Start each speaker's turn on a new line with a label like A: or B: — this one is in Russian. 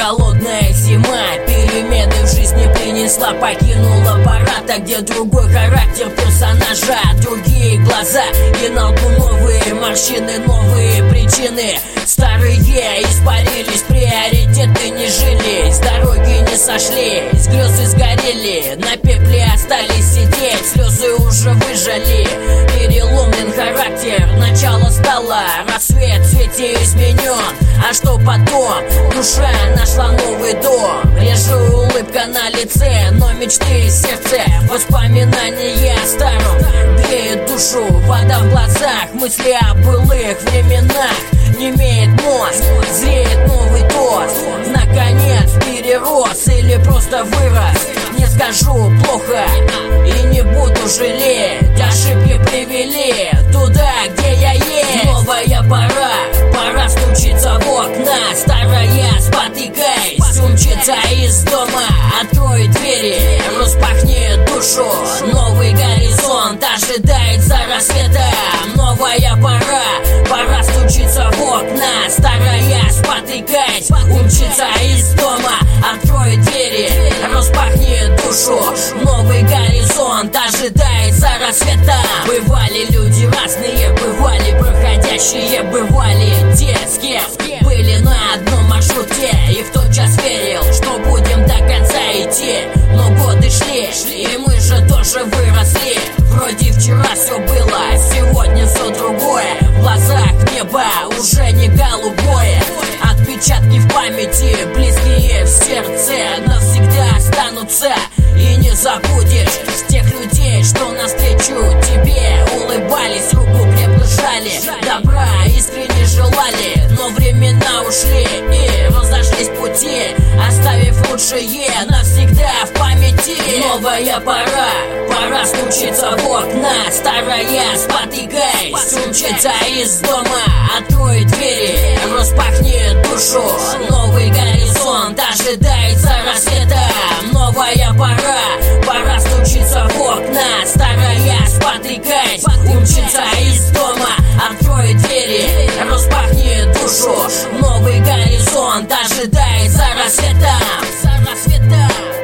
A: холодная зима перемены в жизни принесла, покинула аппарата, где другой характер персонажа, другие глаза и на лбу новые морщины, новые причины. Старые испарились, приоритеты не жились, дороги не сошлись, грезы сгорели, на пепле остались сидеть, слезы уже выжали. Переломлен характер, начало стало, рассвет в свете изменен. А что потом? Душа нашла новый дом, реже улыбка на лице, но мечты в сердце, воспоминания о старом греет душу, вода в глазах, мысли о былых временах. Не имеет мозг, зреет новый тост. Наконец перерос или просто вырос, не скажу плохо и не буду жалеть. Ошибки привели туда, где я есть. Новая пора стучиться в окна. Старая, спотыкаясь, умчится из дома. Открой двери, распахни душу. Новый горизонт ожидает за рассветом. Новая пора стучиться в окна. Старая, спотыкаясь, умчится из дома. Открой двери, распахни душу. Новый горизонт ожидает за рассветом. Бывали люди разные, бывали проходящие, бывали те, с кем были на одном маршруте. И в тот час верил, что будем до конца идти. Но годы шли, и мы же тоже выросли. Вроде вчера все было, сегодня все другое. В глазах небо уже не голубое. Отпечатки в памяти, близкие в сердце, навсегда останутся. И не забудешь тех людей, что навстречу тебе улыбались, руку крепко жали, добра искренне желали. Но времена ушли и разошлись пути, оставив лучшее навсегда в памяти. Новая пора стучиться в окна. Старая, спотыкаясь, умчится из дома. Открой двери, распахни душу. Новый горизонт ожидает за рассветом. Новая пора стучиться в окна. Старая, спотыкаясь, умчится из дома. Открой двери, распахни душу. Новый горизонт ожидает за рассветом.